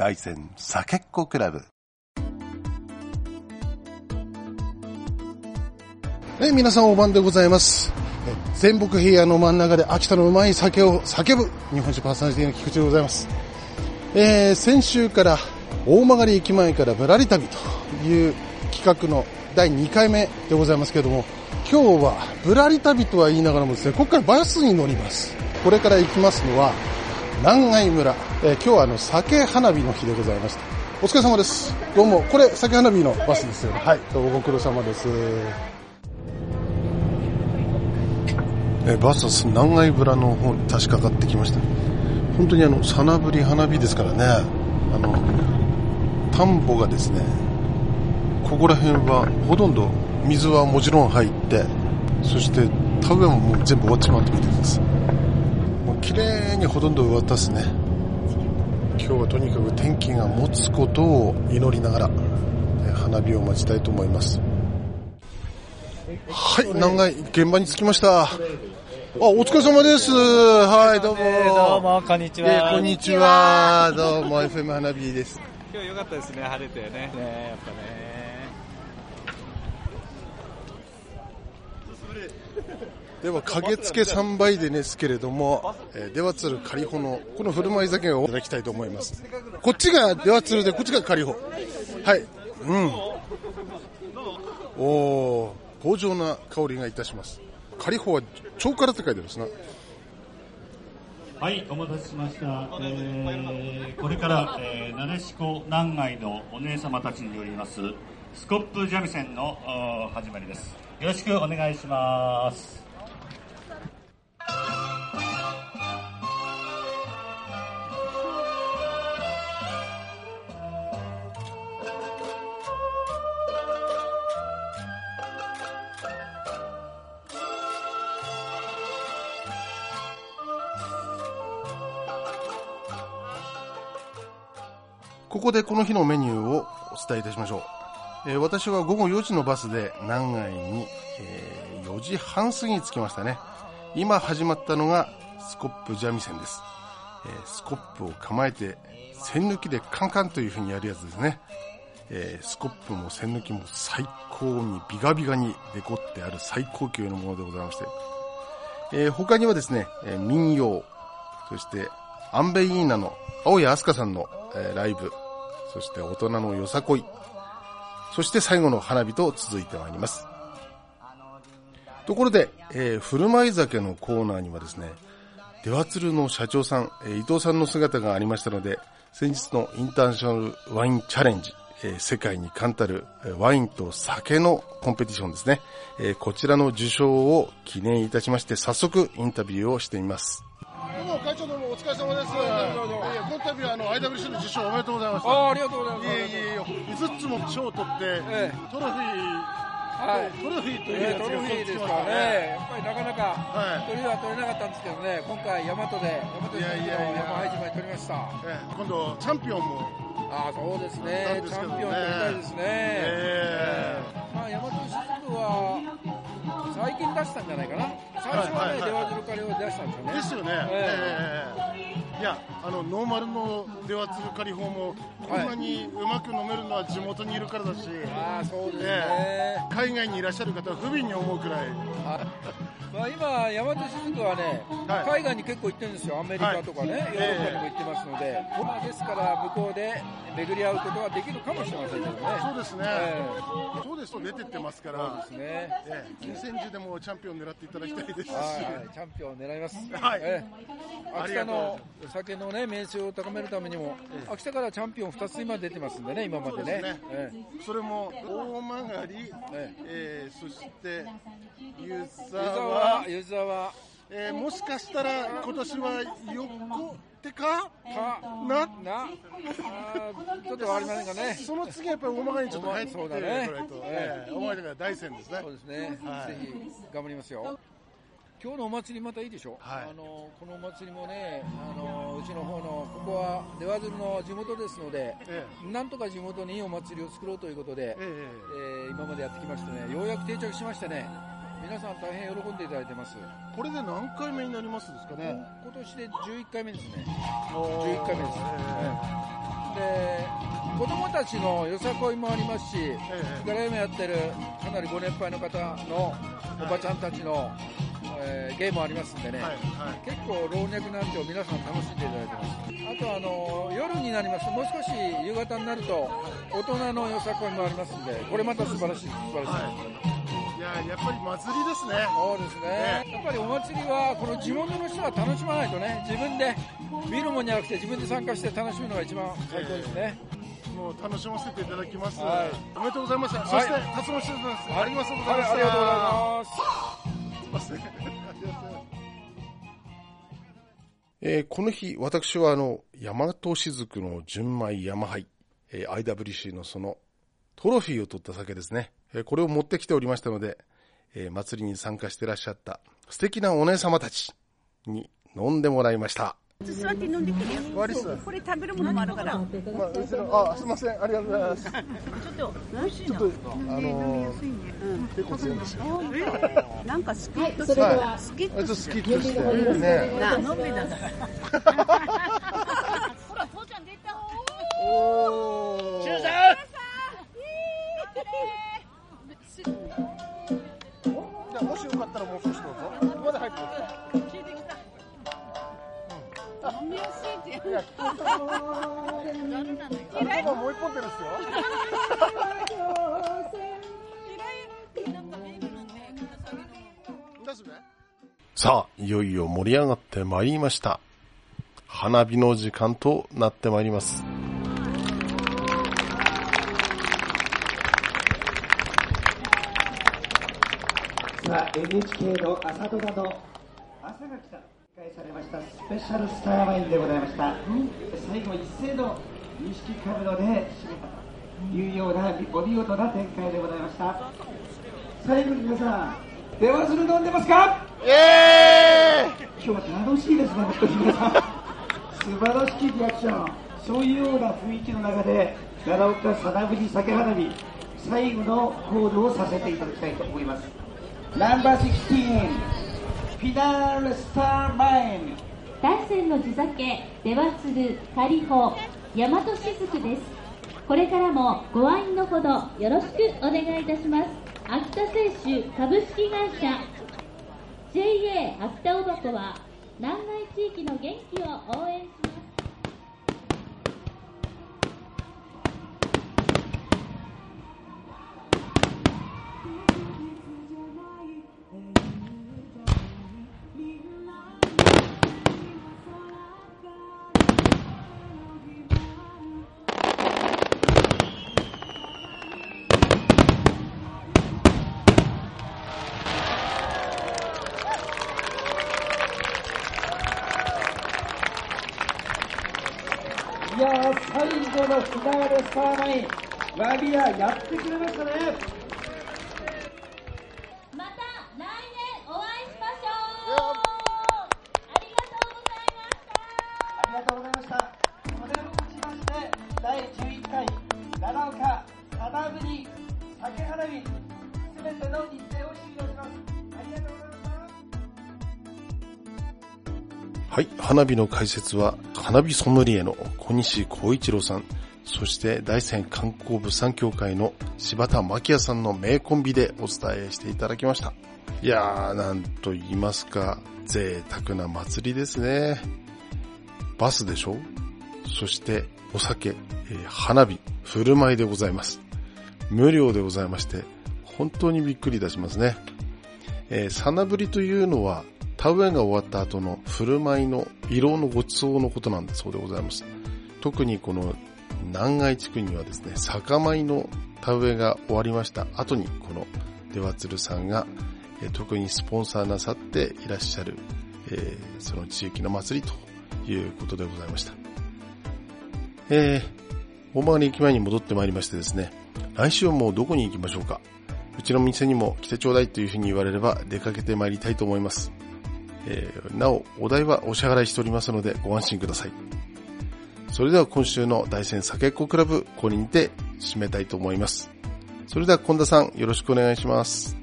大山酒っ子クラブ。皆さんお晩でございます。全北平野の真ん中で秋田のうまい酒を叫ぶ日本酒パーソナリティの菊池でございます。先週から大曲駅前からぶらり旅という企画の第2回目でございますけれども、今日はぶらり旅とは言いながらもですね、ここからバスに乗ります。これから行きますのは南貝村。今日は酒花火の日でございました。お疲れ様です。どうも。これ酒花火のバスですよね。はい、どうもご苦労様です。バスは南貝村の方に差し掛かってきました。本当にさなぶり花火ですからね。田んぼがですね、ここら辺はほとんど水はもちろん入って、そして田植えももう全部終わっちまってみてです。もう綺麗にほとんど終わったですね。今日はとにかく天気が持つことを祈りながら花火を待ちたいと思います。はい、南貝現場に着きました。お疲れ様です。はい、どうも。 どうも、こんにちは。 こんにちは。どうも、FM 花火です。 今日良かったですね、晴れてね。やっぱね。 では、駆けつけ3倍でですけれども、出羽鶴仮穂のこの振る舞い酒をいただきたいと思います。こっちが出羽鶴で、こっちが仮穂。はい。芳醇な香りがいたします。仮穂は超辛って書いてますな。 はい、お待たせしました。これから、なでしこ南貝のお姉様たちによりますスコップ三味線の始まりです。よろしくお願いします。 ここでこの日のメニューをお伝えいたしましょう。私は午後4時のバスで南貝に、4時半過ぎに着きましたね。今始まったのがスコップ三味線です。スコップを構えて栓抜きでカンカンという風にやるやつですね。スコップも栓抜きも最高にビガビガにデコってある最高級のものでございまして、他にはですね、民謡、そしてアンベイーナの青谷飛鳥さんのライブ、そして大人のよさこい、そして最後の花火と続いてまいります。ところで、振る舞い酒のコーナーにはですね、出羽鶴の社長さん、伊藤さんの姿がありましたので、先日のインターナショナルワインチャレンジ、世界に冠たるワインと酒のコンペティションですね、こちらの受賞を記念いたしまして、早速インタビューをしてみます。どうも会長、どうもお疲れ様です。この度はIWC の受賞おめでとうございます。 ありがとうございます。 5つも賞を取って、トロフィー、トロフィーというやつがトロフィーですからね。やっぱりなかなか取りは取れなかったんですけどね、今回大和で山配島に取りました。 今度チャンピオンも。 そうですね。チャンピオン取りたいですね。大和しずくは最近出したんじゃないかな。最初はね、出羽鶴仮を出したんですよね。 ですよね。いや、ノーマルの出羽鶴仮法もこんなにうまく飲めるのは地元にいるからだし、 そうですね。 海外にいらっしゃる方は不憫に思うくらい。 今、大和しずくはね、海外に結構行ってるんですよ。アメリカとかね、ヨーロッパにも行ってますので、ですから向こうで巡り合うことができるかもしれませんけどね。 そうですね。そうですと出てってますから、 そうですね。 金銭時でもチャンピオン狙っていただきたいですし、 チャンピオンを狙います。 秋田の酒のね名声を高めるためにも、秋田からチャンピオン2つ今出てますんでね、今までね。 それも大曲、そして湯沢、もしかしたら今年は横手かなちょっとありませんかね。 その次はやっぱり大曲にちょっと入ってこないと、大曲が大戦ですね。 そうですね。ぜひ頑張りますよ。今日のお祭りまたいいでしょ。このお祭りもね、うちの方のここは出羽鶴の地元ですので、なんとか地元にいいお祭りを作ろうということで、今までやってきましてね、ようやく定着しましてね、皆さん大変喜んでいただいてます。 これで何回目になりますですかね。 今年で11回目ですね。11回目です。 で子供たちのよさこいもありますし、それから今やってるかなりご年配の方のおばちゃんたちの、ゲームありますんでね、結構老若男女皆さん楽しんでいただいてます。あとは夜になりますと、もう少し夕方になると大人のよさこいもありますんで、これまた素晴らしい。 いや、やっぱり祭りですね。 そうですね。やっぱりお祭りはこの地元の人が楽しまないとね、自分で見るもんじゃなくて自分で参加して楽しむのが一番最高ですね。 もう楽しませていただきます。おめでとうございます。そして辰野シーズンです。ありがとうございます。 ありがとうございます。 すいません。この日、私は大和雫の純米山杯、IWC のそのトロフィーを取った酒ですね。これを持ってきておりましたので、祭りに参加していらっしゃった素敵なお姉様たちに飲んでもらいました。 座って飲んでくれよ。これ食べるものもあるから。 すいません、ありがとうございます。 ちょっと美味しいな。 結構強いんですよ。 なんかスキッとして、スキッとしてね。 な飲めだから。ほら父ちゃん出た。 おー。 シュウさん。 じゃあもしよかったらもう少しどうぞ。まだ入ってますか。 飲みやすいって。 いや、もう一本出るっすよ。さあ、いよいよ盛り上がってまいりました。花火の時間となってまいります。 さあ、NHK の朝ドラの朝が来た開催されましたスペシャルスターワインでございました。最後一斉の錦株ので締めたというようなお見事な展開でございました。最後に皆さん、出羽鶴飲んでますか？ イエーイ！ 今日は楽しいですね、本当に皆さん。素晴らしいリアクション、そういうような雰囲気の中で奈良岡さなぶり酒花火、最後のコールをさせていただきたいと思います。ナンバー16、フィナーレスターマイン。 大山の地酒、出羽鶴、仮穂、大和雫です。これからもご愛のほどよろしくお願いいたします。秋田製酒株式会社 JA 秋田おばこは南海地域の元気を応援します。 いやー、最後のフィナーレスターマイン、ワビアやってくれましたね。 また来年お会いしましょう。ありがとうございました。 ありがとうございました。これをもちまして第11回奈良岡花火酒花火すべての日程を終了します。ありがとうございました。 はい、花火の解説は花火ソムリエの小西光一郎さん、そして大山観光物産協会の柴田真紀也さんの名コンビでお伝えしていただきました。いやー、なんと言いますか、贅沢な祭りですね。バスでしょ、そしてお酒、花火、振る舞いでございます。無料でございまして、本当にびっくりいたしますね。さなぶりというのは田植えが終わった後の振る舞いの慰労のご馳走のことなんだそうでございます。特にこの南海地区にはですね、酒米の田植えが終わりました後にこの出羽鶴さんが特にスポンサーなさっていらっしゃる、その地域の祭りということでございました。大曲駅前に戻ってまいりましてですね、来週はもうどこに行きましょうか。うちの店にも来てちょうだいというふうに言われれば出かけてまいりたいと思います。なおお代はお支払いしておりますのでご安心ください。それでは今週の大山酒っ子クラブ、これにて締めたいと思います。それでは近田さん、よろしくお願いします。